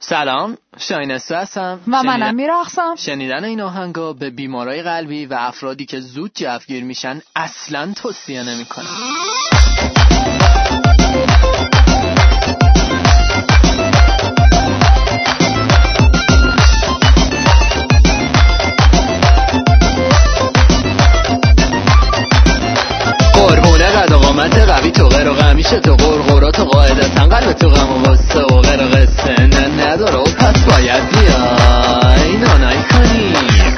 سلام، شاینسته هستم و منم میرقصم. شنیدن این آهنگا به بیمارای قلبی و افرادی که زود جوگیر میشن اصلاً توصیه نمی‌کنم. قربونه قد و قامت قوی تو غیر و غمیشه تو قرقرات و قاعدتا قلب تو غم و غصه و غیر و قصه نداره و پس باید بیای نانای کنی.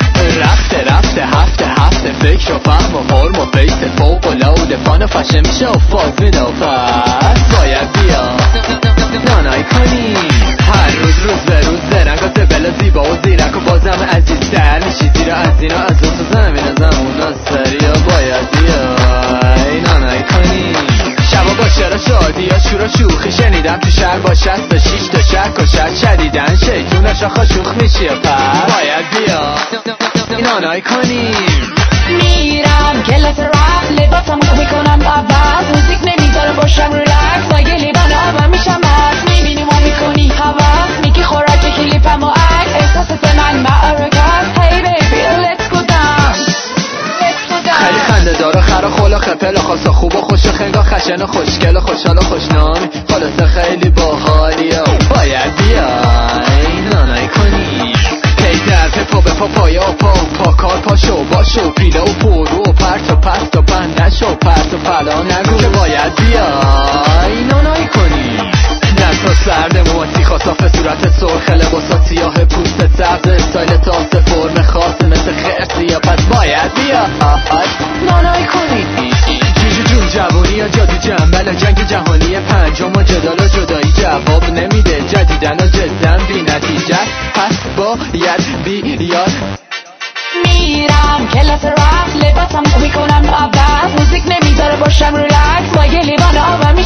رفته هفته فکر و فهم و فرم و فیس فوق و لاود فان و فشه میشه و فاز میده و پس باید بیا نانای کنی. هر روز به روز زرنگ و بلا زیبا و زیرک و بازم عزیز در میشی زیرا از اینا از اون تو زمین زمون و سریا باید بیای نانای کنی. شبا با شعر شادی یا شور و شوخی شنیدم تو شهر با 66 تا شک و شد شدیدن شیطونش آخا شوخ میشی و پس باید بیا نانای کنی. میرم کلاس رپ لباسم رو میکنم عوض موزیک نمیذاره باشم ریلکس اگه لیبان آبم میشم هست میبینی ما میکنی حواس میگی خوراک کلیپم و عکس احساست من معرکت هی بیبی let's go down خیلی خنده داره خرا خولا خپل و خاصا خوب و خوش و خنگا خشن و خوشگل و خوشحال و خوشنامی خلاصه خیلی باحالی و باید بیای نانای کنی. در پا به پا پایا پا کار پاشو باشو پیله و پرو و پرت و پست و پند نشو پرت و پلا نگو که باید بیای نانای کنی. دستا سرد موتی خاصاف صورت سرخ لباسا سیاه پوست سبز استایل تاسه فرم خاص مثل خرسی یا پس باید بیای نانای کنی. جون جوانی یا جادو جنبل جنگ جهانی پنجم و جدال و جدایی جواب نمیده جدیدن و جدن بی نتیجه پس باید بیاد. میرم کلاس رپ لباسم رو میکنم عوض موزیک نمیذاره باشم ریلکس با یه لیوان آبم